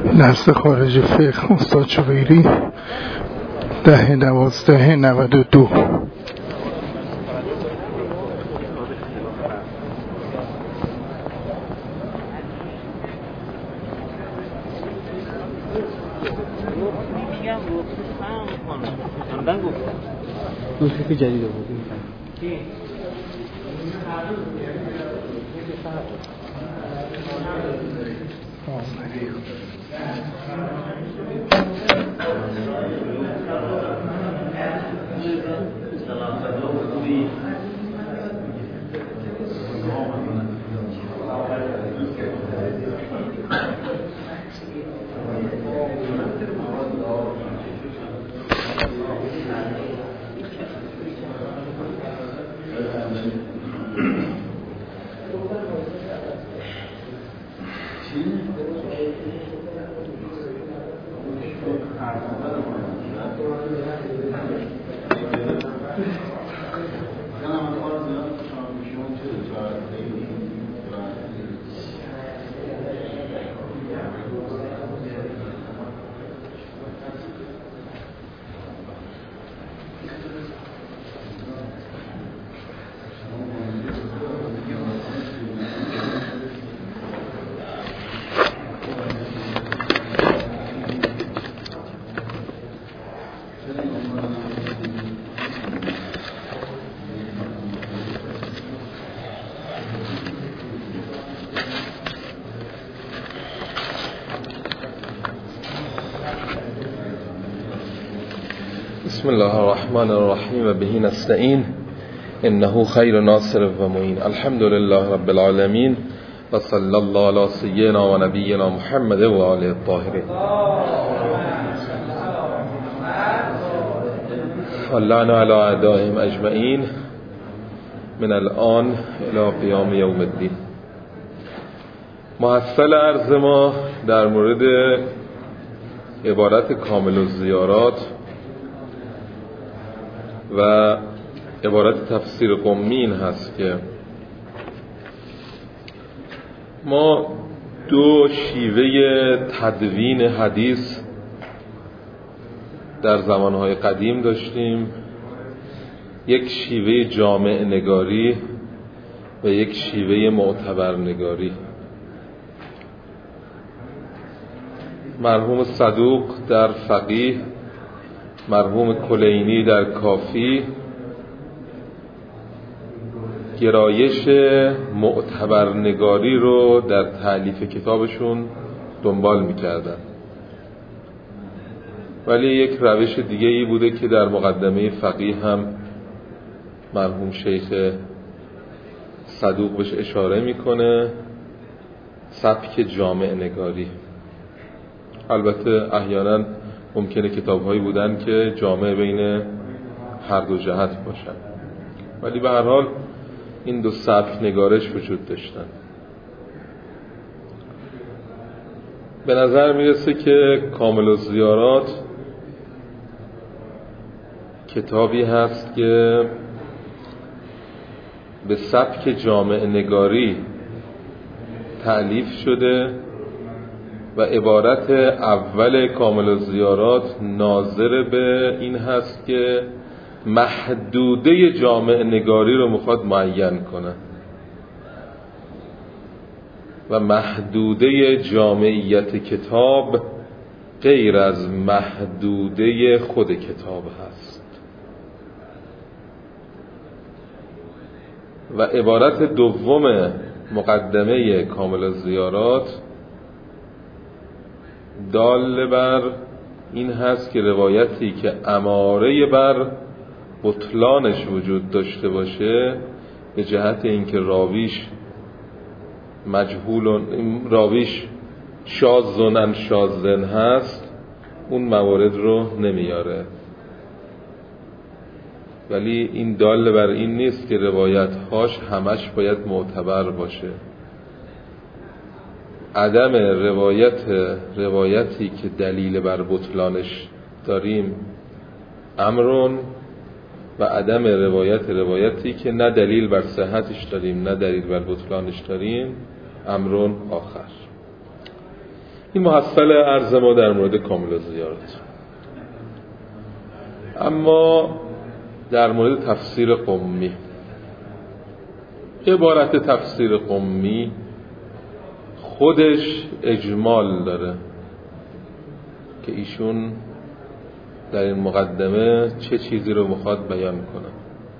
درس خارج فقه استاد شویری 10/12/92. نسخه جدید آوردیم. بسم الله الرحمن الرحیم و به نستعین انه خیر ناصر و معین. الحمد لله رب العالمین و صلی الله علی سیدنا و نبینا محمد و آله الطاهرین. اللعن علی اعدائهم اجمعین من الان الی قیام یوم الدین. محصل عرض ما در مورد عبارت کامل الزیارات و عبارت تفسیر قمی این هست که ما دو شیوه تدوین حدیث در زمانهای قدیم داشتیم، یک شیوه جامع نگاری و یک شیوه معتبر نگاری. مرحوم صدوق در فقیه، مرحوم کلینی در کافی گرایش معتبر نگاری رو در تألیف کتابشون دنبال میکردن، ولی یک روش دیگه ای بوده که در مقدمه فقیه هم مرحوم شیخ صدوق بهش اشاره میکنه، سبک جامع نگاری. البته احیانا ممکنه کتاب‌هایی بودن که جامع بین هر دو جهت باشن، ولی به هر حال این دو سبک نگارش وجود داشتن. به نظر میرسه که کامل الزیارات کتابی هست که به سبک جامع نگاری تألیف شده و عبارت اول کامل الزیارات ناظر به این هست که محدوده جامع نگاری رو میخواد معین کنه و محدوده جامعیت کتاب غیر از محدوده خود کتاب هست. و عبارت دوم مقدمه کامل الزیارات دال بر این هست که روایتی که اماره بر بطلانش وجود داشته باشه به جهت اینکه راویش مجهول، راویش شاذن عن شاذن هست، اون موارد رو نمیاره. ولی این دال بر این نیست که روایت هاش همش باید معتبر باشه. عدم روایتی که دلیل بر بطلانش داریم امرون، و عدم روایتی که نه دلیل بر صحتش داریم نه دلیل بر بطلانش داریم امرون آخر. این محصل عرض ما در مورد کامل زیارت. اما در مورد تفسیر قمی، عبارت تفسیر قمی خودش اجمال داره که ایشون در این مقدمه چه چیزی رو میخواد بیان کنه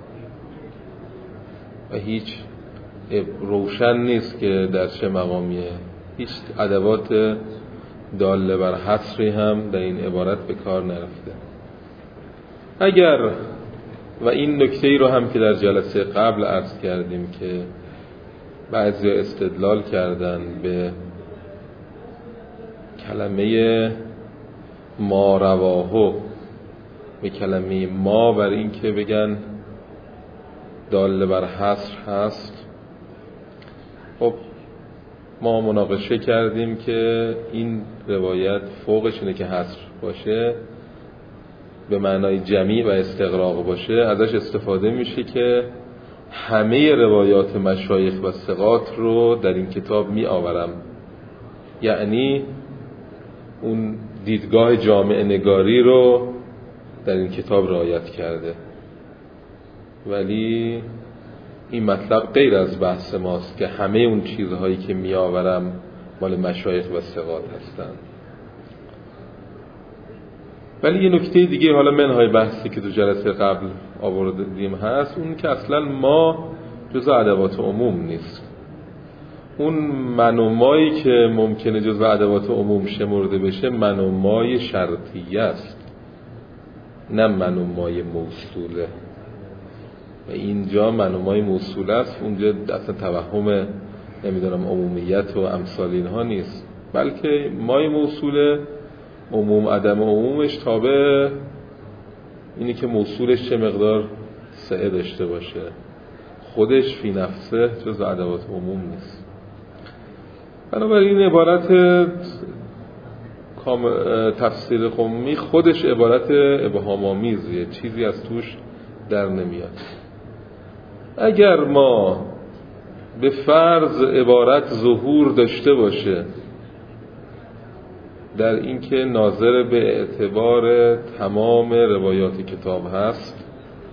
و هیچ روشن نیست که در چه مقامیه. هیچ ادوات داله بر حصری هم در این عبارت به کار نرفته. اگر و این نکته رو هم که در جلسه قبل عرض کردیم که بعضی استدلال کردن به کلمه ما رواهو، به کلمه ما، بر این که بگن داله بر حصر هست. خب ما مناقشه کردیم که این روایت فوقش اینه که حصر باشه، به معنای جمیع و استغراق باشه. ازش استفاده میشه که همه روایات مشایخ و ثقات رو در این کتاب می آورم، یعنی اون دیدگاه جامع نگاری رو در این کتاب رعایت کرده. ولی این مطلب غیر از بحث ماست که همه اون چیزهایی که می آورم مال مشایخ و ثقات هستن. ولی یه نکته دیگه حالا منهای بحثی که تو جلسه قبل آوردیم هست، اون که اصلا ما جزء ادوات عموم نیست. اون من و مایی که ممکنه جزء ادوات عموم شمرده بشه من و مای شرطیه است، نه من و مای موصوله. و اینجا من و مای موصوله است، اونجا اصلا توهم نمیدونم عمومیت و امثال اینها نیست، بلکه مای موصوله عموم عدم عمومش تابع اینی که موصولش چه مقدار سعه داشته باشه، خودش فی نفسه جز ادوات عموم نیست. بنابراین عبارت تفسیر قمی خودش عبارت ابهام‌آمیزیه، چیزی از توش در نمیاد. اگر ما به فرض عبارت ظهور داشته باشه در اینکه ناظر به اعتبار تمام روایات کتاب هست،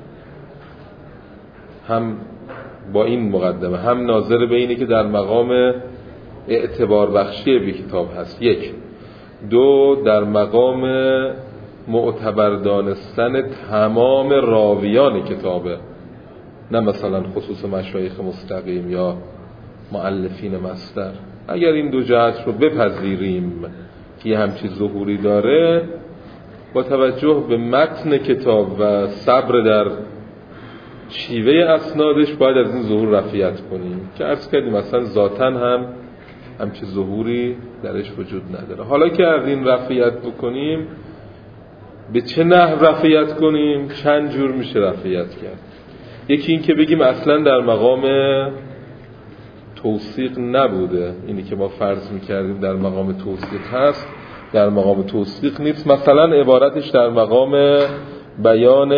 هم با این مقدمه هم ناظر به اینه که در مقام اعتبار بخشی به کتاب هست، یک. دو، در مقام معتبر دانستن تمام راویان کتابه، نه مثلا خصوص مشایخ مستقیم یا مؤلفین مصدر. اگر این دو جهت رو بپذیریم که همچین ظهوری داره، با توجه به متن کتاب و صبر در شیوه اسنادش باید از این ظهور رفیت کنیم که عرض کردیم مثلا ذاتاً هم همچین ظهوری درش وجود نداره. حالا که از این رفیت بکنیم، به چه نحو رفیت کنیم؟ چند جور میشه رفیت کرد. یکی این که بگیم اصلا در مقام توثیق نبوده، اینی که ما فرض میکردیم در مقام توثیق هست، در مقام توثیق نیست. مثلا عبارتش در مقام بیان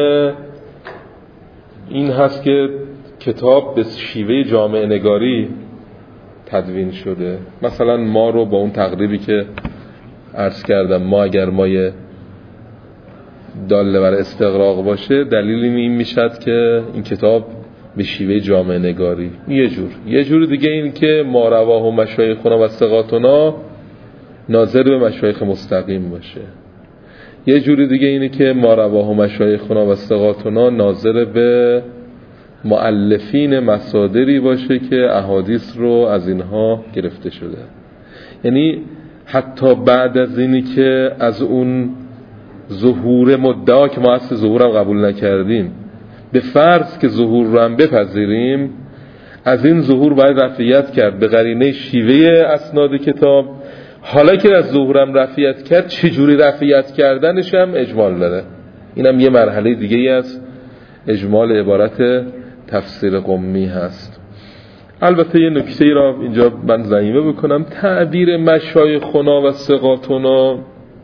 این هست که کتاب به شیوه جامع نگاری تدوین شده. مثلا ما رو با اون تقریبی که عرض کردم، ما اگر مایه داله بر استغراق باشه، دلیلی این میشد که این کتاب به شیوه جامع نگاری. یه جور دیگه این که ما رواه و مشایخنا و ثقاتنا ناظر به مشایخ مستقیم باشه. یه جوری دیگه اینه که ما رواه و مشایخنا و ثقاتنا ناظر به مؤلفین مصادری باشه که احادیث رو از اینها گرفته شده. یعنی حتی بعد از اینی که از اون ظهور مدعا که ما اصل ظهور هم قبول نکردیم، به فرض که ظهور رو هم بپذیریم، از این ظهور باید رفعیت کرد به قرینه شیوه اسناد کتاب. حالا که از ظهور هم رفعیت کرد، چجوری رفعیت کردنش هم اجمال داره. اینم یه مرحله دیگه ای از اجمال عبارت تفسیر قمی هست. البته یه نکته ای را اینجا من ضمیمه بکنم، تعبیر مشایخنا و ثقاتنا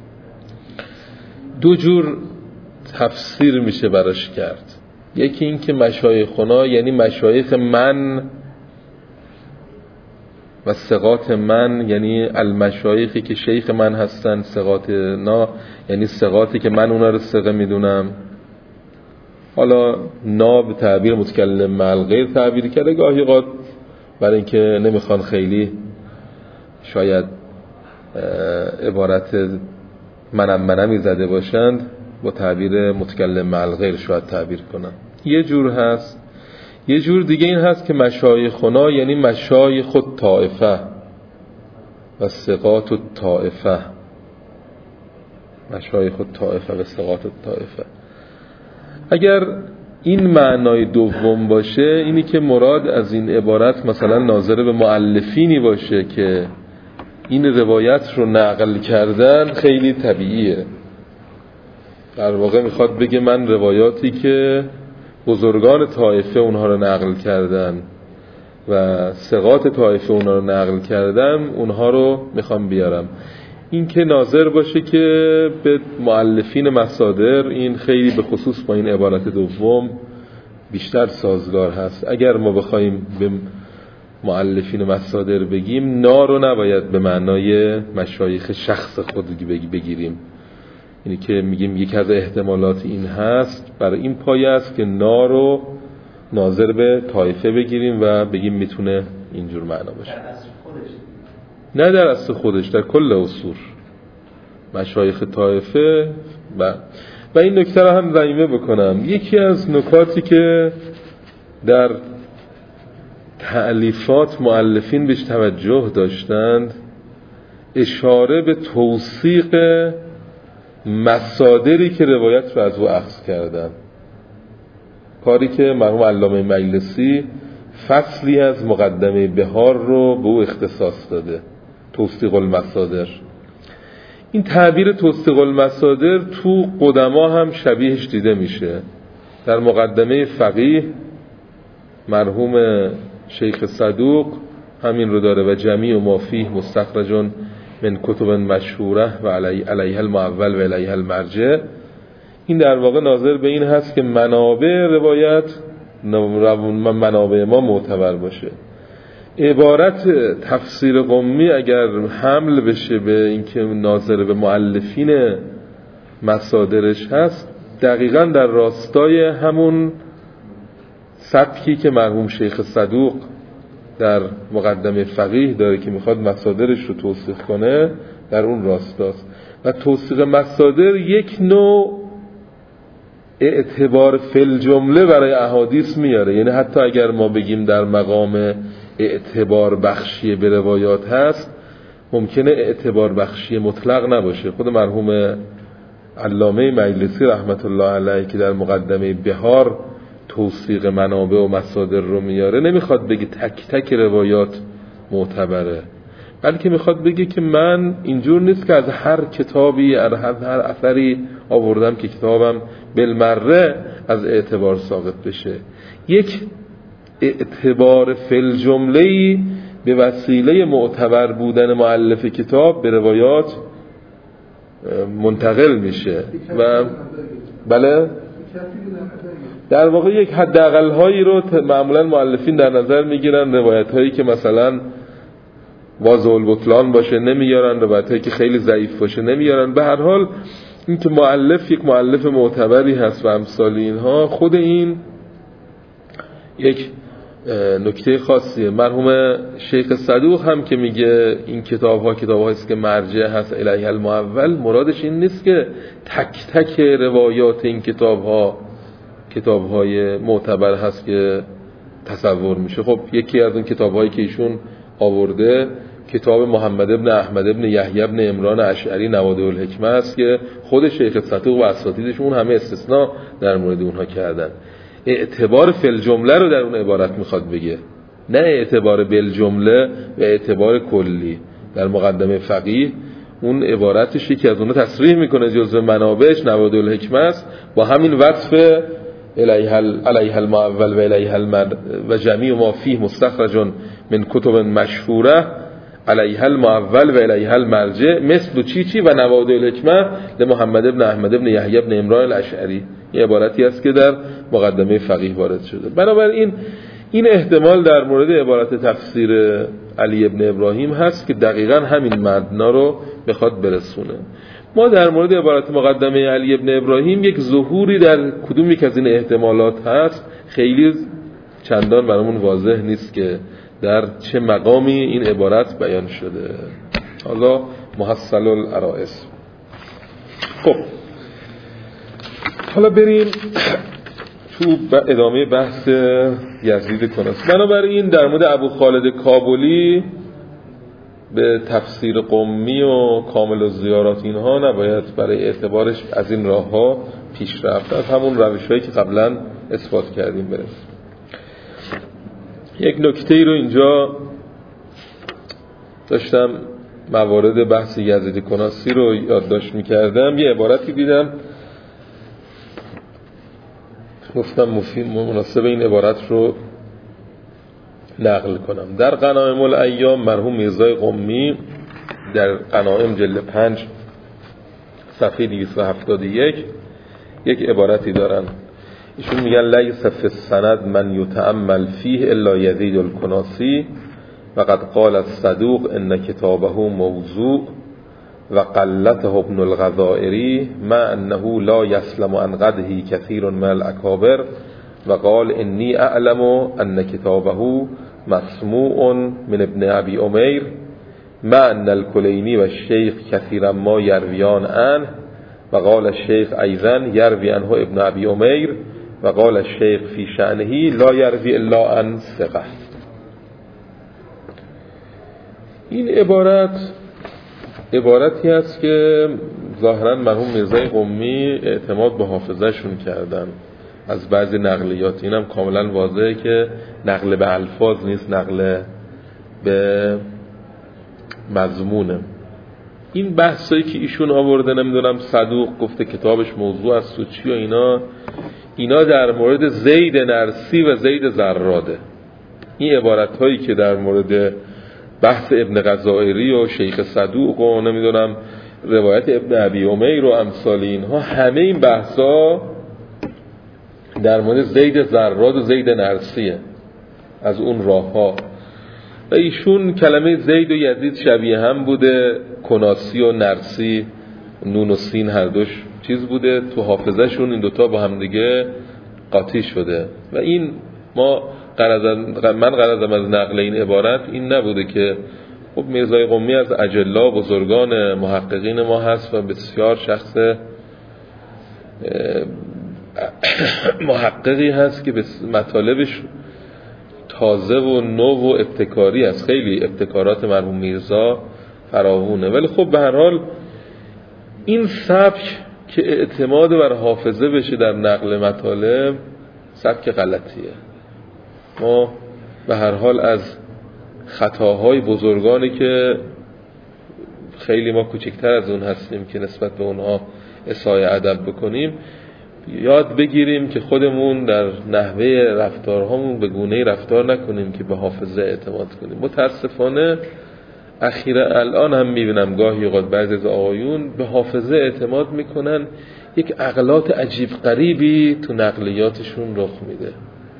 دو جور تفسیر میشه براش کرد. یکی این که مشایخنا یعنی مشایخ من و ثقات من یعنی المشایخی که شیخ من هستن، ثقات نا یعنی ثقاتی که من اونا رو ثقه میدونم. حالا نا به تعبیر متکلم مع الغیر تعبیر کرده، گاهی اوقات برای اینکه نمیخوان خیلی شاید عبارت منمی زده باشند با تعبیر متکلم مع الغیر شاید تعبیر کنن. یه جور هست. یه جور دیگه این هست که مشایخنا یعنی مشایخ الطائفه و ثقات الطائفه، مشایخ الطائفه و ثقات الطائفه. اگر این معنای دوم باشه، اینی که مراد از این عبارت مثلا ناظر به مؤلفینی باشه که این روایت رو نقل کردن، خیلی طبیعیه. در واقع میخواد بگه من روایاتی که بزرگان طایفه اونها رو نقل کردن و ثقات طایفه اونها رو نقل کردم، اونها رو میخوام بیارم. این که ناظر باشه که به مؤلفین مصادر، این خیلی به خصوص با این عبارت دوم بیشتر سازگار هست. اگر ما بخوایم به مؤلفین مصادر بگیم، نا رو نباید به معنای مشایخ شخص خود بگیریم. اینی که میگیم یکی از احتمالات این هست، برای این پایه است که نا رو ناظر به طایفه بگیریم و بگیم میتونه اینجور معنا باشه. نه در اصل خودش، در کل اصول مشایخ طایفه. و این نکته رو هم ضمیمه بکنم، یکی از نکاتی که در تألیفات مؤلفین بهش توجه داشتند، اشاره به توثیق مصادری که روایت رو از او اخذ کردن، کاری که مرحوم علامه مجلسی فصلی از مقدمه بهار رو به او اختصاص داده، توثیق المصادر. این تعبیر توثیق المصادر تو قدما هم شبیهش دیده میشه. در مقدمه فقیه مرحوم شیخ صدوق همین رو داره، و جمیع ما فیه مستخرج من کتب مشهوره و علیها المعول و علیها المرجع. این در واقع ناظر به این هست که منابع روایت منابع ما معتبر باشه. عبارت تفسیر قمی اگر حمل بشه به اینکه ناظر به مؤلفین مصادرش هست، دقیقاً در راستای همون سبکی که مرحوم شیخ صدوق در مقدمه فقیه داره که میخواد مصادرش رو توثیق کنه، در اون راستاست. و توثیق مصادر یک نوع اعتبار فل جمله برای احادیث میاره. یعنی حتی اگر ما بگیم در مقام اعتبار بخشی به روایات هست، ممکنه اعتبار بخشی مطلق نباشه. خود مرحوم علامه مجلسی رحمت الله علیه که در مقدمه بهار توثیق منابع و مصادر رو میاره، نمیخواد بگه تک تک روایات معتبره، بلکه میخواد بگه که من اینجور نیست که از هر کتابی، هر اثری آوردم که کتابم بالمره از اعتبار ساقط بشه. یک اعتبار فل جمله‌ای به وسیله معتبر بودن مؤلف کتاب به روایات منتقل میشه. و بله، در واقع یک حداقل هایی رو معمولا مؤلفین در نظر میگیرن. روایت هایی که مثلا واضح البطلان باشه نمیارن، روایت هایی که خیلی ضعیف باشه نمیارن. به هر حال این که مؤلف یک مؤلف معتبری هست و امثال اینها، خود این یک نکته خاصیه. مرحوم شیخ صدوق هم که میگه این کتاب هست که مرجع هست الیه المعول، مرادش این نیست که تک تک روایات این کتاب های معتبر هست که تصور میشه. خب یکی از اون کتاب هایی که ایشون آورده کتاب محمد ابن احمد ابن یحیی ابن عمران اشعری نوادر الحکمه است که خود شیخ صدوق و اساتیدشون همه استثناء در مورد اونها کردن. اعتبار فل جمله رو در اون عبارت میخواد بگه، نه اعتبار بل جمله و اعتبار کلی. در مقدمه فقیه اون عبارتشی که از اونها تصریح میکنه جزء منابعش نوادر الحکمه است، با همین وصف علیها المعول و علیها المرجع و جمیع ما فیه مستخرج من کتب مشهوره علیها المعول و علیها المرجع مثل چی و نوادر الحکمه لمحمد ابن احمد ابن یحیی ابن عمران الاشعری. این عبارتی است که در مقدمه فقیه وارد شده. بنابراین این احتمال در مورد عبارت تفسیر علی ابن ابراهیم هست که دقیقاً همین مبنا رو بخواد برسونه. ما در مورد عبارت مقدمه علی ابن ابراهیم یک ظهوری در کدوم یک از این احتمالات هست خیلی چندان برامون واضح نیست که در چه مقامی این عبارت بیان شده. حالا محصل العرائس. خب حالا بریم تو ادامه بحث یزید کناسی. بنابراین در مورد ابو خالد کابلی به تفسیر قمی و کامل الزیارات اینها نباید برای اعتبارش از این راه ها پیش رفت، از همون روش هایی که قبلا اثبات کردیم برسیم. یک نکته ای رو اینجا داشتم موارد بحث یزید کناسی رو یادداشت می‌کردم، یه عبارتی دیدم گفتم مفید مناسب این عبارت رو نقل کنم. در غنائم الایام مرحوم میرزای قمی در غنائم جلد 5 صفحه 271 یک عبارتی دارن. ایشون میگن لیس فی السند من یتأمل فیه الا یزید الکناسی و قد قال الصدوق ان کتابه موضوع و قلته ابن الغذائری ما انه لا يسلم عن قدحه كثير من الاکابر و قال انی اعلم ان کتابه مسموع من ابن ابی امیر ما ان الکلینی و الشیخ كثيرا ما یرویان عنه و قال الشیخ ایضا یروی عنه ابن ابی امیر و قال الشیخ فی شأنه لا یروی الا عن ثقه. این عبارتی است که ظاهرا مرحوم میرزای قمی اعتماد به حافظه‌شون کردن از بعضی نقلیات. اینم کاملا واضحه که نقل به الفاظ نیست، نقل به مضمونه. این بحثایی که ایشون آورده، نمیدونم صدوق گفته کتابش موضوع است و چی و اینا در مورد زید نرسی و زید زراده. این عبارت هایی که در مورد بحث ابن غزائری و شیخ صدوق و نمیدونم روایت ابن ابی امیر و امثال اینها، همه این بحثا در مورد زید زراد و زید نرسیه از اون راه ها. و ایشون کلمه زید و یزید شبیه هم بوده، کناسی و نرسی نون و سین هر دوش چیز بوده، تو حافظه شون این دوتا با هم دیگه قاطی شده. و این من غرضم از نقل این عبارت این نبوده که خب میرزای قمی از اجلا بزرگان محققین ما هست و بسیار شخص محققی هست که مطالبش تازه و نو و ابتکاری است. خیلی ابتکارات مرحوم میرزا فراوونه، ولی خب به هر حال این سبک که اعتماد بر حافظه بشه در نقل مطالب سبک غلطیه. ما به هر حال از خطاهای بزرگانی که خیلی ما کوچکتر از اون هستیم که نسبت به اونها اساءه ادب بکنیم یاد بگیریم که خودمون در نحوه رفتارهامون به گونه‌ای رفتار نکنیم که به حافظه اعتماد کنیم. متاسفانه اخیرا الان هم میبینم گاهی اوقات بعضی از آقایون به حافظه اعتماد میکنن، یک اغلاط عجیب غریبی تو نقلیاتشون رخ میده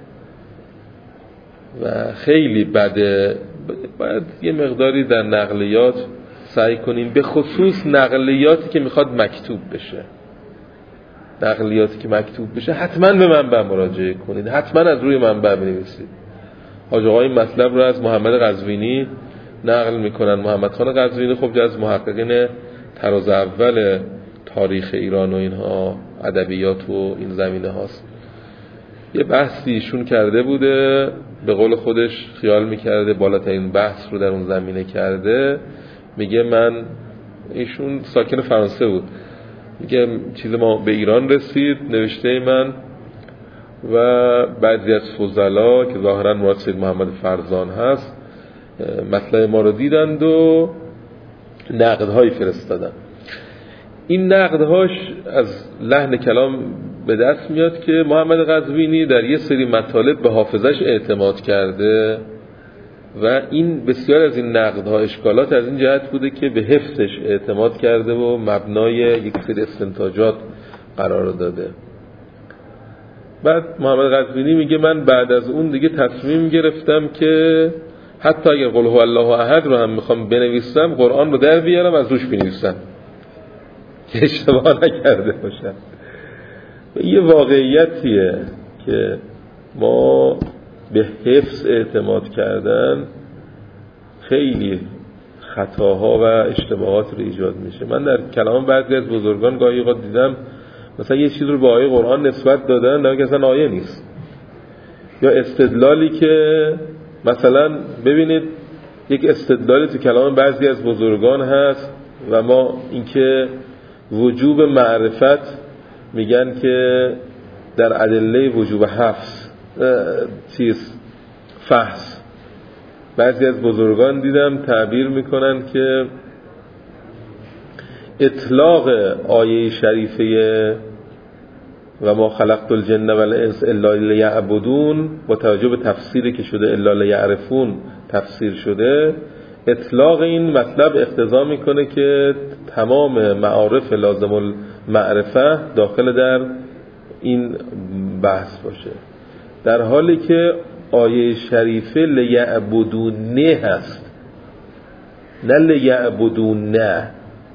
و خیلی بده. باید یه مقداری در نقلیات سعی کنیم، به خصوص نقلیاتی که میخواد مکتوب بشه. نقلیاتی که مکتوب بشه حتما به منبع مراجعه کنید، حتما از روی منبع بنویسید. حاج آقا این مطلب رو از محمد قزوینی نقل میکنن. محمد خان قزوینی خب از محققین طراز اول تاریخ ایران و اینها، ادبیات و این زمینه هاست. یه بحثی ایشون کرده بوده، به قول خودش خیال میکرده بالاترین بحث رو در اون زمینه کرده. میگه ایشون ساکن فرانسه بود، میگه چیز ما به ایران رسید، نوشته من و بعضی از فضلا که ظاهرا مراد سید محمد فرزان هست مطلب ما رو دیدند و نقدهایی فرستادن. این نقدهاش از لحن کلام به دست میاد که محمد قزوینی در یه سری مطالب به حافظش اعتماد کرده و این بسیار از این نقدها اشکالات از این جهت بوده که به حفظش اعتماد کرده و مبنای یک سری استنتاجات قرار داده. بعد محمد قزوینی میگه من بعد از اون دیگه تصمیم گرفتم که حتی اگر قل هو الله احد رو هم میخوام بنویسم قرآن رو در بیارم از روش بنویسم که اشتباه نکرده باشم. یه واقعیتیه که ما به حفظ اعتماد کردن خیلی خطاها و اشتباهات رو ایجاد میشه. من در کلام بعضی از بزرگان گاهی اوقات دیدم مثلا یه چیز رو به آیه قرآن نسبت دادن در حالی که اصلا آیه نیست، یا استدلالی که مثلا ببینید یک استدلالی تو کلام بعضی از بزرگان هست و ما اینکه وجوب معرفت میگن که در ادله وجوب حفظ فحص، بعضی از بزرگان دیدم تعبیر میکنن که اطلاق آیه شریفه و ما خلقت الجن والانس الا لیعبدون با توجه به تفسیری که شده الا لیعرفون تفسیر شده، اطلاق این مطلب اقتضا میکنه که تمام معارف لازم المعرفه داخل در این بحث باشه، در حالی که آیه شریفه لیعبدونه هست نه لیعبدونه،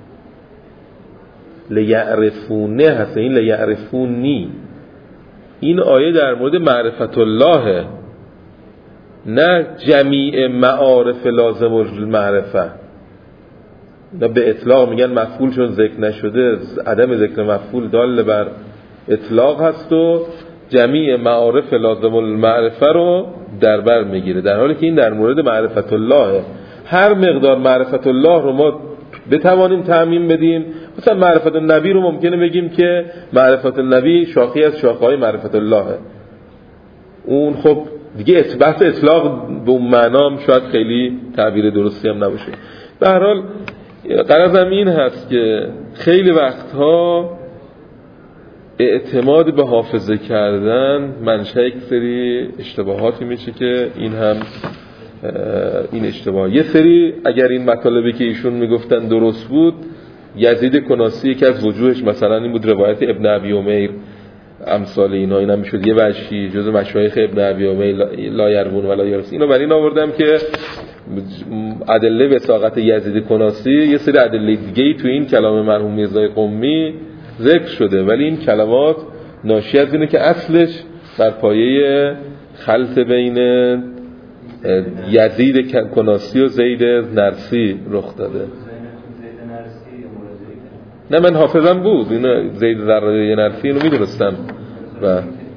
لیعرفونه هست، این لیعرفونی. این آیه در مورد معرفت الله نه جمیع معارف لازم المعرفه. نه به اطلاق میگن مفعول چون ذکر نشده عدم ذکر مفعول دال بر اطلاق هست و جمیع معارف لازم المعرفه رو در بر میگیره، در حالی که این در مورد معرفت الله. هر مقدار معرفت الله رو ما بتوانیم تعمیم بدیم، مثلا معرفت النبی رو ممکنه بگیم که معرفت النبی شاخی از شاخه‌های معرفت الله، اون خب دیگه بحث اطلاق به اون معنام شاید خیلی تعبیر درستی هم نباشه. به هر حال غرضم این هست که خیلی وقتها اعتماد به حافظه کردن منشأ یک سری اشتباهاتی میشه که این هم این اشتباه. یه سری اگر این مطالبی که ایشون میگفتن درست بود، یزید کناسی یکی از وجوهش مثلا این بود روایت ابن ابی امیر امثال اینا، اینا میشد یه وجهی جز مشایخ ابن ابی امیر لا یروون ولا یرث. اینو برای این آوردم که ادله وثاقت یزید کناسی یه سری ادله دیگه‌ای تو این کلام مرحوم میرزای قمی ذکر شده، ولی این کلمات ناشی از اینه که اصلش بر پایه خلط بین یزید کناسی و زید نرسی رخ داده. نه من حافظم بود اینو زید ذره نرسی اینو میدونستم و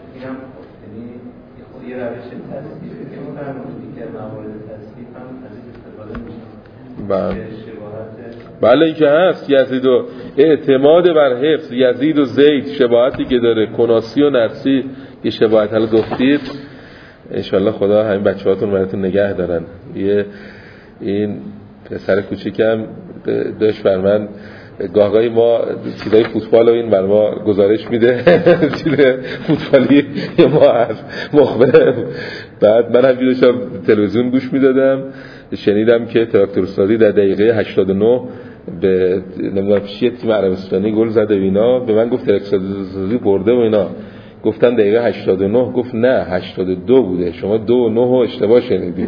بله این که هست یزید و اعتماد بر حفظ یزید و زید شباهتی که داره، کناسی و نرسی که شباهت حالا گفتید انشالله خدا همین بچه‌هاتون براتون نگه دارن. این پسر کوچیکم داشت بر من گاهگاهی ما چیزای فوتبال و این بر ما گزارش میده چیز فوتبالی ما هست مخبر. بعد من هم داشتم تلویزیون گوش میدادم، شنیدم که تراکتورسازی در دقیقه 89 به نمیدونم چیه تیم عربستانی گل زده و اینا، به من گفت تراکتورسازی برده و اینا، گفتم دقیقه 89، گفت نه 82 بوده، شما 2 و 9 اشتباه شنیدید.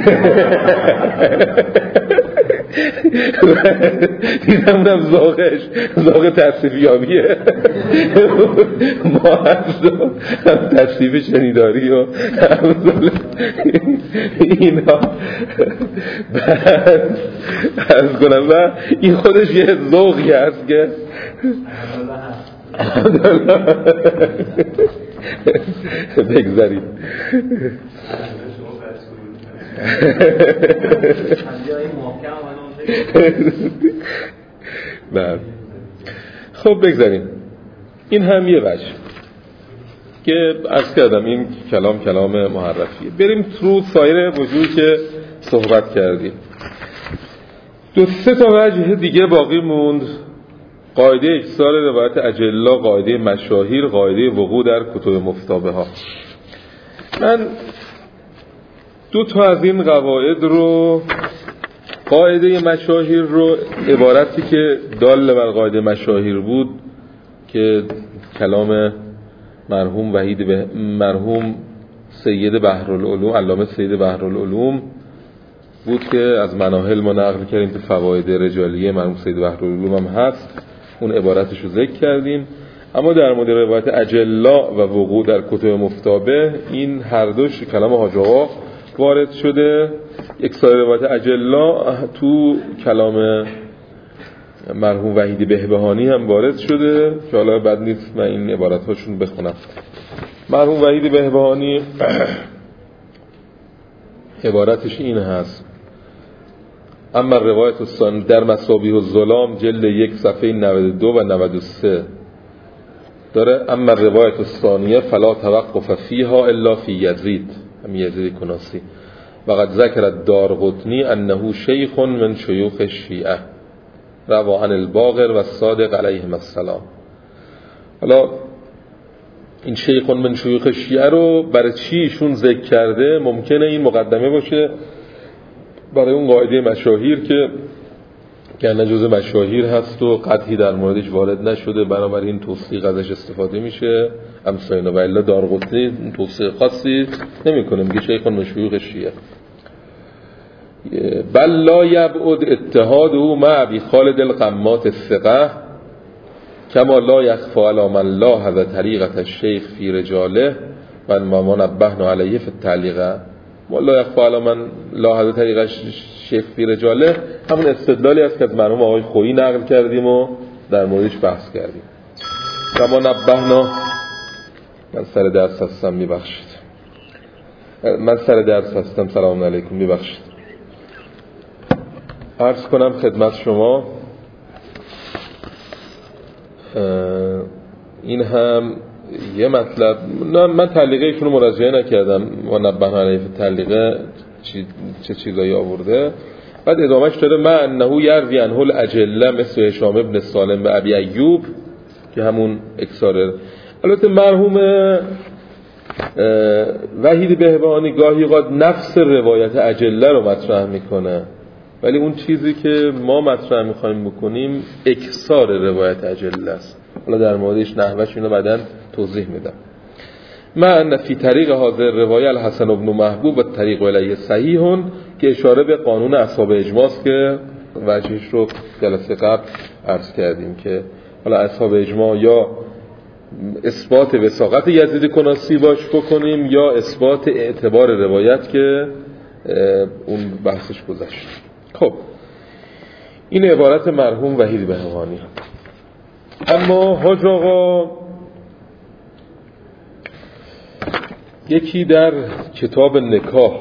دیدم ذوق تصریفیابیه ما هم تصریف شنیداری و اینا از کنم و این خودش یه ذوقی هست که بگذاریم. خب بگذاریم. این هم یه وجه که عرض کردم این کلام محرفیه. بریم تو سایر وجوهی که صحبت کردیم. 2-3 تا وجه دیگه باقی موند. قاعده اکسال روایت اجلا، قاعده مشاهیر، قاعده وقوع در کتب مفتابه ها. من 2 تا از این قواعد رو، قاعده مشاهیر رو عبارتی که دال بر قاعده مشاهیر بود که کلام مرحوم سید بحرالعلوم، علامه سید بحرالعلوم بود که از مناهل ما نقل کردیم، تو فواید رجالیه مرحوم سید بحرالعلوم هم هست، اون عبارتش رو ذکر کردیم. اما در مورد روایت اجلا و وقوع در کتب مفتابه، این هر دوش کلام حاج آقا وارد شده. یک سایر روایت اجلا تو کلام مرحوم وحید بهبهانی هم وارد شده که حالا بد نیست من این عبارت هاشون بخونم. مرحوم وحید بهبهانی عبارتش این هست: اما روایت الثانی در مصابیح الظلام جلد 1 صفحه 92 و 93 داره: اما روایت الثانیه فلا توقف فیها الا فی یزید، هم یزید کناسی، وقد ذکر الدارقطنی انه شیخ من شیوخ الشیعه روى عن الباقر و الصادق علیهم السلام. حالا این شیخ من شیوخ الشیعه رو برای چی ایشون ذکر کرده؟ ممکنه این مقدمه باشه برای اون قاعده مشاهیر که گرنه جزء مشاهیر هست و قطعی در موردش وارد نشده، بنابراین توثیق ازش استفاده میشه امثال و الا دارقطنی توثیق خاصی نمیکنه، میگه شیخ من شیوخ الشیعه. بل لا یبعد اتحاده مع ابی خالد القمات الثقه کما لا یخفى علی من لاحظ طریقة الشیخ فی رجاله و ما نبهنا علیه فی التعلیق. لا یخفى علی من لاحظ طریقة الشیخ فی رجاله همون استدلالی است که از مرحوم آقای خویی نقل کردیم و در موردش بحث کردیم. کما نبهنا، من سر درس هستم میبخشید، سلام علیکم میبخشید. عرض کنم خدمت شما این هم یه مطلب، من تعلیقه ایشون رو مراجعه نکردم، ما نبهنا علیه تعلیقه چه چیزایی آورده. بعد ادامهش داره: ما انه یروی عنه الاجله مثل هشام ابن سالم و ابی ایوب که همون اکساره. البته مرحوم وحید بهبهانی گاهی اوقات نفس روایت اجله رو مطرح میکنه، ولی اون چیزی که ما مطرح میخوایم بکنیم اکسار روایت اجله است. حالا در موردش نحوش اینو بعداً توضیح میدم. ما ان فی طریق حاضر روایه الحسن بن محبوب و طریق الیه صحیحون که اشاره به قانون اصحاب اجماع است که وجهش رو جلسه قبل عرض کردیم که حالا اصحاب اجماع یا اثبات وثاقت یزید کناسی باش بکنیم یا اثبات اعتبار روایت که اون بحثش گذشت. خب این عبارت مرحوم وحید بهبهانی. اما حاج آقا یکی در کتاب نکاح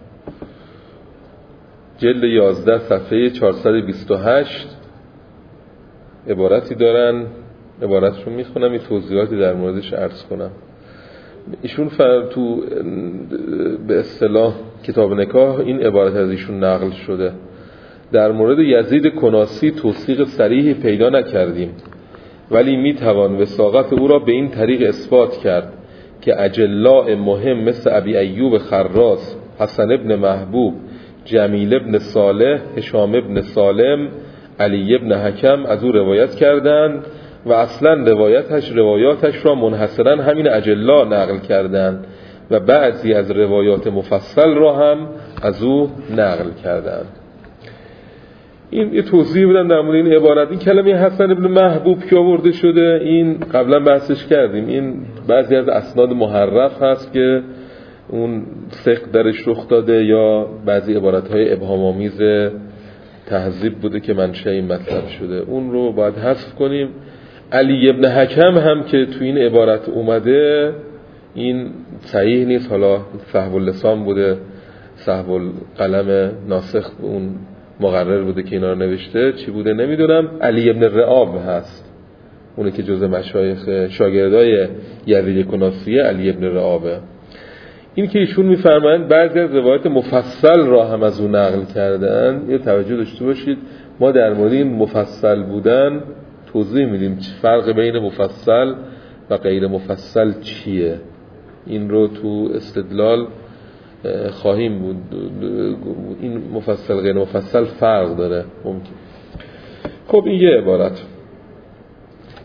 جلد 11 صفحه 428 عبارتی دارن، عبارتشون میخونم، این توضیحاتی در موردش عرض کنم. ایشون تو به اصطلاح کتاب نکاح این عبارت از ایشون نقل شده: در مورد یزید کناسی توثیق صریحی پیدا نکردیم، ولی میتوان وثاقت او را به این طریق اثبات کرد که اجلاء مهم مثل ابی ایوب خراس، حسن ابن محبوب، جمیل ابن صالح، هشام ابن سالم، علی ابن حکم از او روایت کردند و اصلا روایاتش را منحصرا همین اجلاء نقل کردند و بعضی از روایات مفصل را هم از او نقل کردند. این یه توضیح بدم در مورد این عبارت. این کلمه حسن ابن محبوب که آورده شده این قبلا بحثش کردیم، این بعضی از اسناد محرف هست که اون سقط درش رخ داده یا بعضی عبارت‌های ابهام‌آمیز تهذیب بوده که منشأ این مطلب شده، اون رو باید حذف کنیم. علی ابن حکم هم که تو این عبارت اومده این صحیح نیست، حالا سهو اللسان بوده، سهو القلم ناسخ اون مقرر بوده که اینا رو نوشته، چی بوده نمیدونم. علی ابن رعاب هست، اونه که جزء مشایخ شاگردای یزید کناسیه علی ابن رعابه. این که ایشون میفرمایند بعضی از روایت مفصل را هم از اون نقل کردن، یه توجه داشته باشید ما در مورد این مفصل بودن توضیح میدیم چه فرق بین مفصل و غیر مفصل چیه. این رو تو استدلال خواهیم بود، این مفصل غیر مفصل فرق داره ممکن. خب این یه عبارت.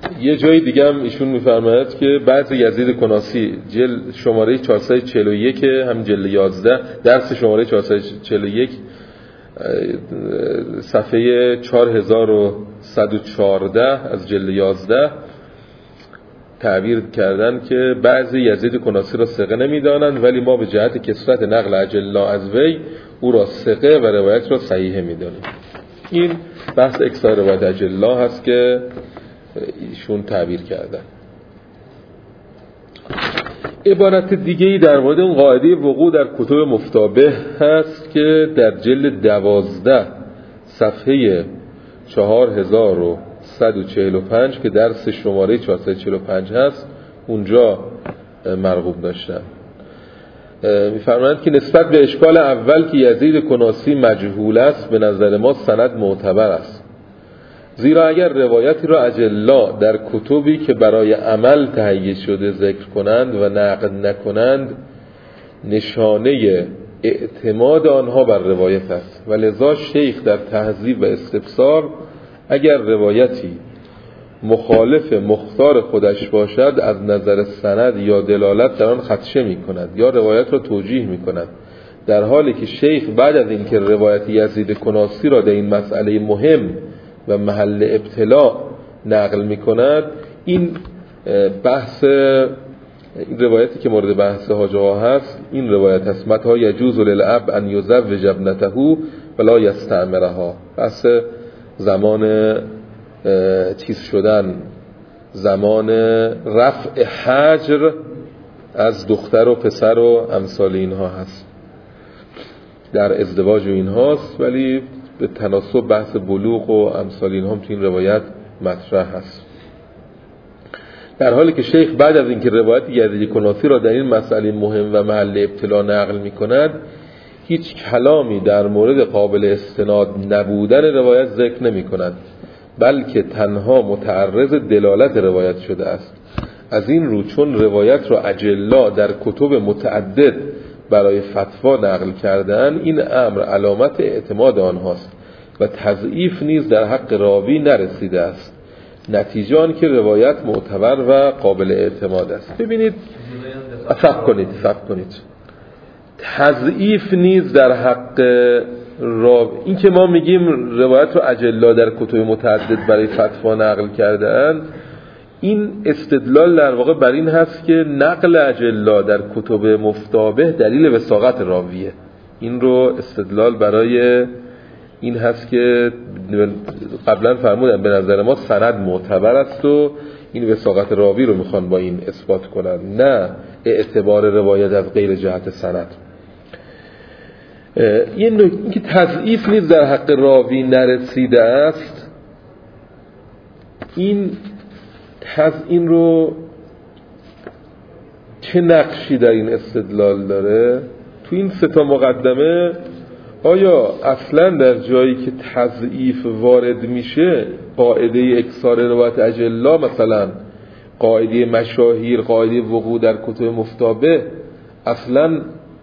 یه جای دیگه هم ایشون میفرماید که بعض یزید کناسی شماره 441 هم جلد 11 درس شماره 441 صفحه 4114 از جلد 11 تعبیر کردن که بعضی یزید کناسی را ثقه نمیدانند، ولی ما به جهت کثرت نقل اجلا از وی او را ثقه و روایت را صحیح میدانیم. این بحث اکثار روایت اجلا هست که ایشون تعبیر کردن. عبارت دیگه‌ای در مورد اون قاعده وقوع در کتب مفتابه هست که در جلد 12 صفحه 4145 که درس شماره 445 هست اونجا مرغوب داشتن. می‌فرمایند که نسبت به اشکال اول که یزید کناسی مجهول است، به نظر ما سند معتبر است، زیرا اگر روایتی را اجلا در کتبی که برای عمل تهیه شده ذکر کنند و نقد نکنند، نشانه اعتماد آنها بر روایت است و لذا شیخ در تهذیب و استفسار اگر روایتی مخالف مختار خودش باشد از نظر سند یا دلالت در آن خدشه می کند یا روایت را توجیه می کند، در حالی که شیخ بعد از اینکه روایت یزید کناسی را در این مسئله مهم و محل ابتلا نقل می کند، این بحث این روایتی که مورد بحث حاج آقا هست این روایت هست: متى یجوز للاب ان یزوج ابنته ولا یستعمرها. بحث زمان چیز شدن، زمان رفع حجر از دختر و پسر و امثال اینها هست، در ازدواج و اینهاست، ولی به تناسب بحث بلوغ و امثال اینها هم تو این روایت مطرح هست. در حالی که شیخ بعد از اینکه روایت یزید کناسی را در این مسئله مهم و محل ابتلا نقل می کند، هیچ کلامی در مورد قابل استناد نبودن روایت ذکر نمی کند، بلکه تنها متعرض دلالت روایت شده است. از این رو چون روایت را اجلا در کتب متعدد برای فتوا نقل کردن، این امر علامت اعتماد آنهاست و تضعیف نیز در حق راوی نرسیده است. نتیجه آن که روایت معتبر و قابل اعتماد است. ببینید، فقط کنید تضعیف نیز در حق راوی، این که ما میگیم روایت رو اجلا در کتب متعدد برای فتوا نقل کردن، این استدلال در واقع بر این هست که نقل اجلا در کتب مفتابه دلیل وثاقت راویه. این رو استدلال برای این هست که قبلا فرمودن به نظر ما سند معتبر است و این وثاقت راوی رو میخوان با این اثبات کنن، نه اعتبار روایت از غیر جهت سند. این که تضعیف نیز در حق راوی نرسیده است، این رو چه نقشی در این استدلال داره؟ تو این سه تا مقدمه آیا اصلا در جایی که تضعیف وارد میشه قاعده اکثار روایت اجلا، مثلا قاعده مشاهیر، قاعده وقوع در کتب مفتابه، اصلا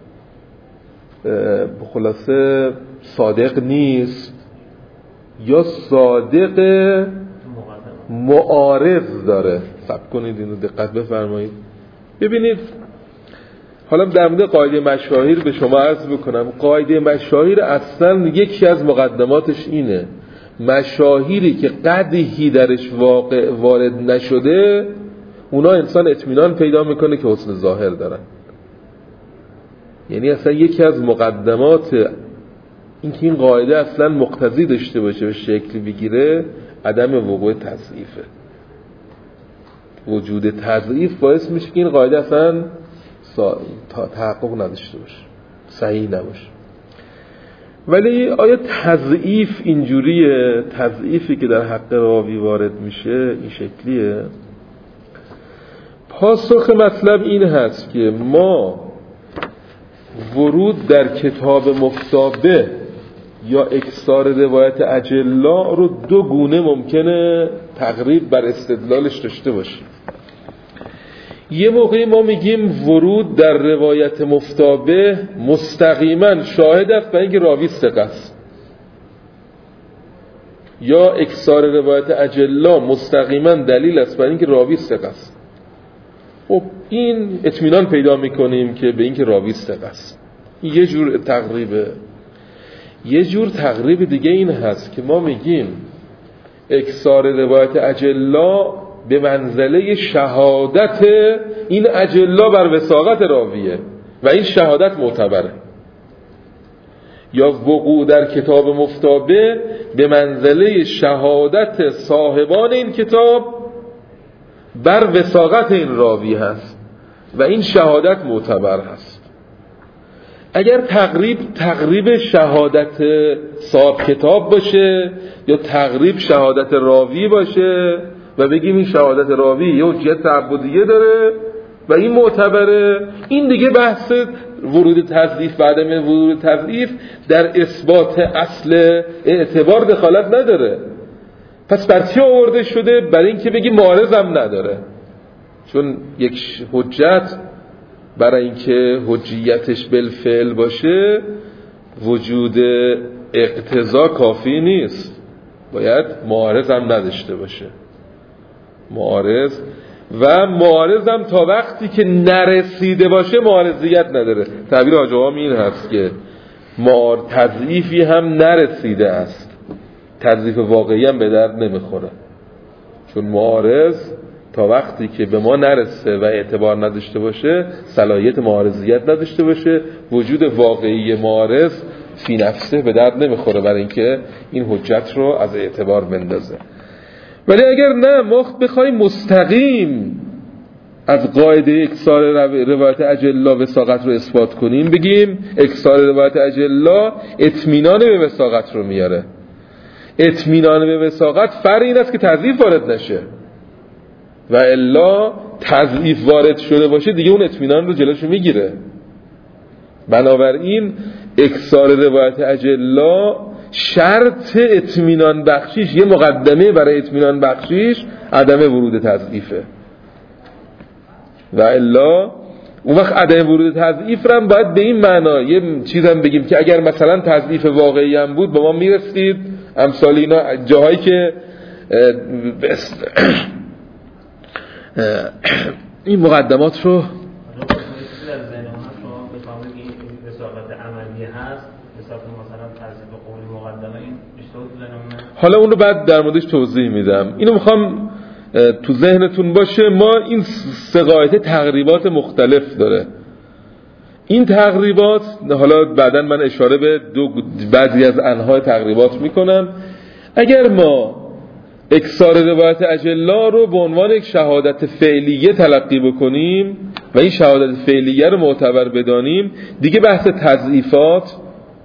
خلاصه صادق نیست یا صادق معارض داره؟ صبر کنید اینو دقت بفرمایید. ببینید، حالا در مورد قاعده مشاهیر به شما عرض بکنم. قاعده مشاهیر اصلا یکی از مقدماتش اینه: مشاهیری که قدحی درش وارد نشده، اونا انسان اطمینان پیدا میکنه که حسن ظاهر دارن. یعنی اصلا یکی از مقدمات این که این قاعده اصلا مقتضی داشته باشه و شکل بگیره، عدم وقوع تضعیفه. وجود تضعیف باعث میشه که این قاعده اصلا تحقق نداشته باشه، صحیح نباشه. ولی آیا تضعیف اینجوریه؟ تضعیفی که در حق راوی وارد میشه این شکلیه؟ پاسخ مطلب این هست که ما ورود در کتاب مفتابه یا اکثار روایت اجلا رو دو گونه ممکنه تقریب بر استدلالش داشته باشیم. یه موقعی ما میگیم ورود در روایت مفتابه مستقیما شاهد است برای اینکه راوی ثقه است. یا اکثار روایت اجلا مستقیما دلیل است بر اینکه راوی ثقه است. خب این اطمینان پیدا میکنیم که به اینکه راوی ثقه است. یه جور تقریبه. یه جور تقریب دیگه این هست که ما میگیم اکثار روایت اجلا به منزله شهادت این اجلا بر وثاقت راویه و این شهادت معتبره. یا وقوع در کتاب مفتابه به منزله شهادت صاحبان این کتاب بر وثاقت این راوی هست و این شهادت معتبر هست. اگر تقریب شهادت صاحب کتاب باشه یا تقریب شهادت راوی باشه و بگیم این شهادت راوی یه حجیت تعبدیه داره و این معتبره، این دیگه بحث ورود تضعیف و عدم ورود تضعیف در اثبات اصل اعتبار دخالت نداره. پس بر چی آورده شده؟ برای اینکه بگی معارض هم نداره. چون یک حجت برای اینکه حجیتش بالفعل باشه وجود اقتضا کافی نیست، باید معارض هم نداشته باشه. معارض هم تا وقتی که نرسیده باشه معارضیت نداره. تعبیر حاج آقا این هست که تضعیفی هم نرسیده است، تضعیف واقعی هم به درد نمیخوره، چون معارض تا وقتی که به ما نرسه و اعتبار نداشته باشه، صلاحیت معارضیت نداشته باشه، وجود واقعی معارض فی نفسه به درد نمیخوره برای اینکه این حجت رو از اعتبار بندازه. ولی اگر نه ما بخوایم مستقیم از قاعده اکثار روایت اجلا وثاقت رو اثبات کنیم، بگیم اکثار روایت اجلا اطمینان به وثاقت رو میاره. اطمینان به وثاقت فرق این است که تضعیف وارد نشه، و الا تضعیف وارد شده باشه دیگه اون اطمینان رو جلوشو میگیره. بنابراین اکثار روایت اجلا شرط اطمینان بخشیش، یه مقدمه برای اطمینان بخشیش عدم ورود تضعیفه، و الا اون وقت عدم ورود تضعیف رو هم باید به این معنا یه چیز هم بگیم که اگر مثلا تضعیف واقعی هم بود با ما میرسید امثال اینا، جاهایی که این مقدمات رو حالا اون رو بعد در موردش توضیح میدم. اینو میخوام تو ذهنتون باشه. ما این سه قاعده تقریبات مختلف داره. این تقریبات حالا بعداً من اشاره به بعضی از انواع تقریبات میکنم. اگر ما اکثار روایت اجلا رو به عنوان یک شهادت فعلیه تلقی بکنیم و این شهادت فعلیه رو معتبر بدانیم، دیگه بحث تضعیفات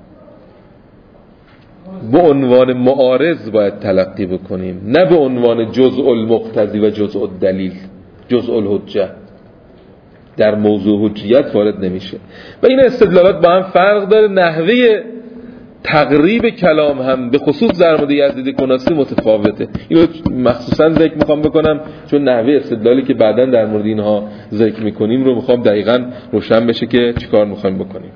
به عنوان معارض باید تلقی بکنیم، نه به عنوان جزء المقتضی و جزء الدلیل، جزء الحجه. در موضوع حجیت وارد نمیشه. و این استدلالات با هم فرق داره. نحوه تقریب کلام هم به خصوص در مورد یزید کناسی متفاوته. اینو مخصوصا ذکر میخوام بکنم چون نحوه استدلالی که بعداً در مورد اینها ذکر میکنیم رو میخوام دقیقاً روشن بشه که چیکار میخوایم بکنیم.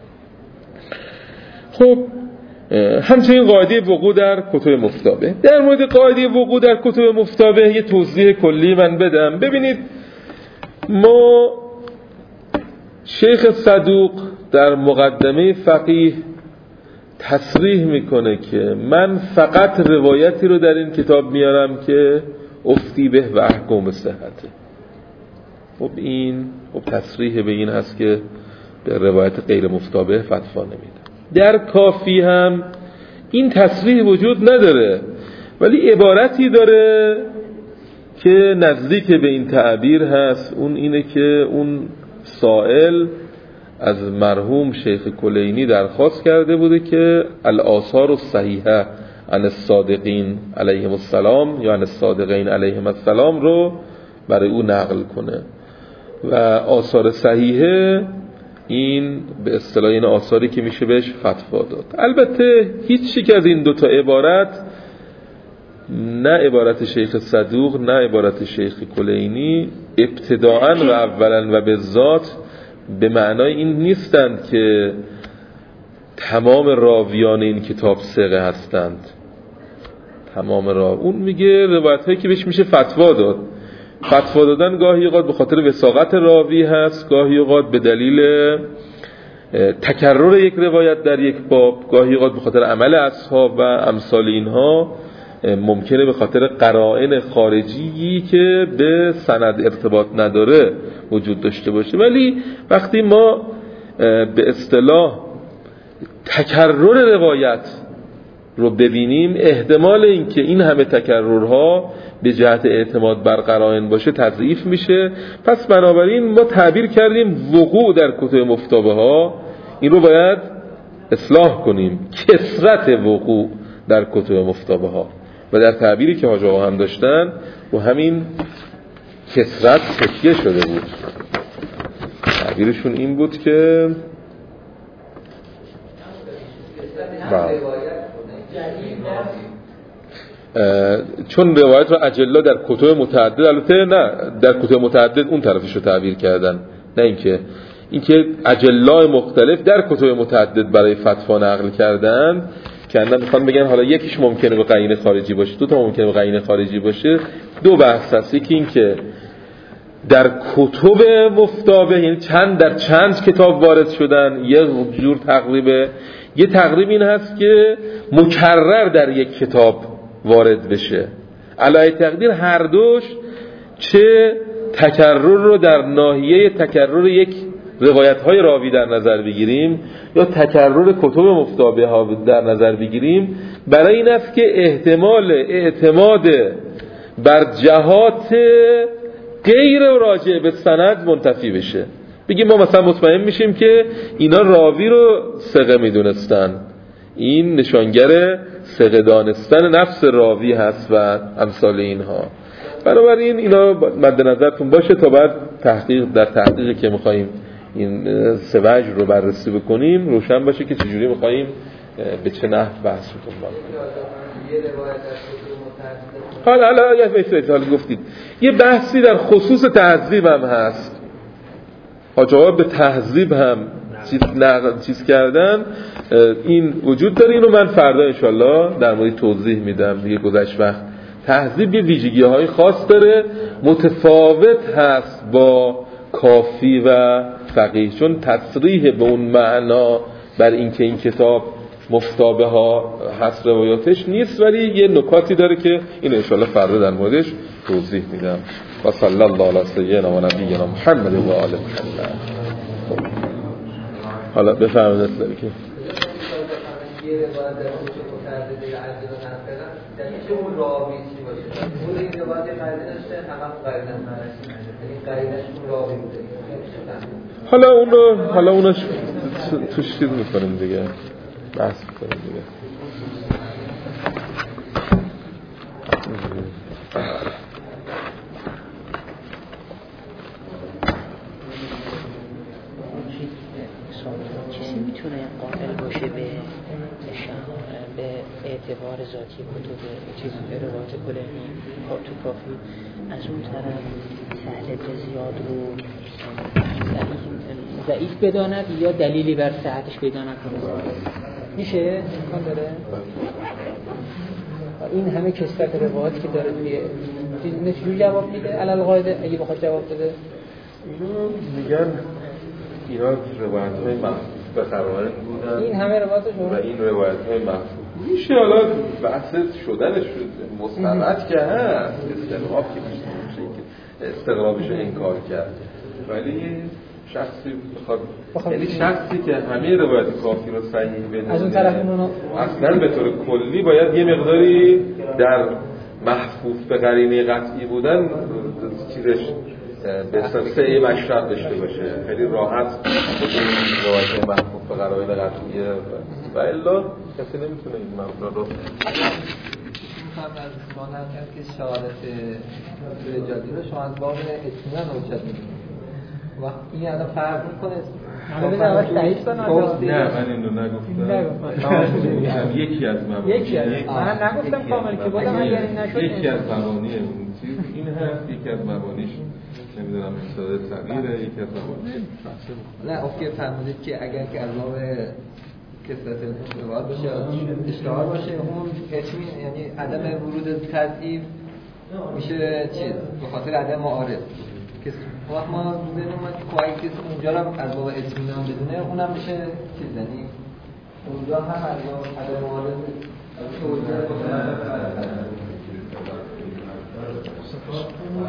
خب همچنین قاعده وقوع در کتب مفتابه. در مورد قاعده وقوع در کتب مفتابه یه توضیح کلی من بدم. ببینید، ما شیخ صدوق در مقدمه فقیه تصریح میکنه که من فقط روایتی رو در این کتاب میارم که افتی به و احکام صحته. خب این تصریح به این هست که به روایت غیر مفتابه فتوا نمیده. در کافی هم این تصریح وجود نداره، ولی عبارتی داره که نزدیک به این تعبیر هست. اون اینه که اون سائل از مرحوم شیخ کلینی درخواست کرده بوده که الآثار الصحیحه عن الصادقین علیهم السلام یا عن الصادقین علیهم السلام رو برای او نقل کنه. و آثار صحیحه این به اصطلاح این آثاری که میشه بهش فتوا داد. البته هیچ یک از این دوتا عبارت، نه عبارت شیخ صدوق نه عبارت شیخ کلینی، ابتداءً و اولاً و به ذات به معنای این نیستند که تمام راویان این کتاب ثقه هستند. تمام راه. اون میگه روایت هایی که بهش میشه فتوا داد. فتوا دادن گاهی اوقات به خاطر وثاقت راوی هست، گاهی اوقات به دلیل تکرر یک روایت در یک باب، گاهی اوقات به خاطر عمل اصحاب و امثال اینها، ممکنه به خاطر قرائن خارجی که به سند ارتباط نداره وجود داشته باشه. ولی وقتی ما به اصطلاح تکرر روایت رو ببینیم، احتمال اینکه این همه تکررها به جهت اعتماد بر قرائن باشه تضعیف میشه. پس بنابراین ما تعبیر کردیم وقوع در کتب مفتابه ها، این رو باید اصلاح کنیم، کثرت وقوع در کتب مفتابه ها. و در تعبیری که حاج آقا هم داشتن و همین کثرت تکیه شده بود. تعبیرشون این بود که چون روایت رو اجلا در کتب متعدد، البته نه در کتب متعدد اون طرفش رو تعبیر کردن، نه اینکه اجلای مختلف در کتب متعدد برای فتوا نقل کردن، که اندن میخوان بگن حالا یکیش ممکنه به قرینه خارجی باشه، دو تا ممکنه به قرینه خارجی باشه. دو بحث هست، یکی این که در کتب مفتابه، یعنی در چند کتاب وارد شدن، یه جور تقریبه. یه تقریب این هست که مکرر در یک کتاب وارد بشه. علای تقدیر هر دوش، چه تکرر رو در ناحیه تکرر یک روایت های راوی در نظر بگیریم یا تکرر کتب مفتابه ها در نظر بگیریم، برای این است که احتمال اعتماد بر جهات غیر راجع به سند منتفی بشه. بگیم ما مثلا مطمئن میشیم که اینا راوی رو ثقه میدونستن، این نشانگر ثقه دانستن نفس راوی هست و امثال اینها. بنابراین اینا مد نظرتون باشه تا بعد در تحقیقی که میخواییم این سوج رو بررسی بکنیم روشن باشه که چجوری میخواییم به چه نحو بحث بکنیم. حالا یه مثال گفتید، یه بحثی در خصوص تهذیب هم هست. حاج آقا به تهذیب هم چیز کردن، این وجود داره. اینو من فردا انشالله در مورد توضیح میدم دیگه، گذشت وقت. تهذیب یه ویژگی‌های خاص داره، متفاوت هست با کافی و فقیه، چون تصریح به اون معنا بر اینکه این کتاب مفتابه ها هست روایاتش نیست، ولی یه نکاتی داره که این انشالله فردا در موردش توضیح میدم. و صلی الله علی سیدنا و نبینا محمد و آل محمد. حالا بفرمایید اصلا که حالا اونو توش چیز میکنیم دیگه، بحث میکنیم دیگه. چیزی میتونه قائل باشه به اعتبار ذاتی کتب چیزی که روایت کلینی تو کافی، از اون طرف سهل بن زیاد رو ضعیف بداند یا دلیلی بر صحتش پیدا نکنه؟ میشه؟ امکان داره؟ این همه کثرت روایت که داره توی چیزی جواب میده علل قاعده اگه بخواد جواب بده؟ میگن اینا روایت‌های محفوظ به قرائن بودن، این همه روایتشون و این روایت‌های محفوظ میشه. حالا بحث شدنش مستند که هست، استقراب که میشه که استقرابش رو انکار کرد، ولی شخصی بخواد، یعنی شخصی که همه روایت کافی رو صحیح بدونه، از اون طرف اصلا به طور کلی باید یه مقداری در محفوظ به قرینه قطعی بودن چیزش به سلسله مشرط داشته باشه. خیلی راحت این روایت محفوظ به قرائن قطعیه و الا کسی نمیتونه این مبنا رو هم از ما هم کرد که شهادت رجالی رو شما از باب اطمینان روشن می‌کنید. وقت این الان فرق می‌کنه. نه من اینو نگفتم. یکی از مبانی، من نگفتم کامل که بودم اگر این نشد یکی از مبانی اون چیز این هست، یکی از مبانیش نمیدونم مثال صغیره، یکی از مبانی نه افتی فرمودید که اگر که از باب کسرت الاشتغال باشه اشتغال باشه، اون اطمین یعنی عدم ورود تضعیف میشه چیز به خاطر عدم معارض که وقت ما بدونیم که کسی اونجا رو از باب اطمینان بدونه اونم میشه چیز، یعنی اونجا هم از باب عدم معارض توجیه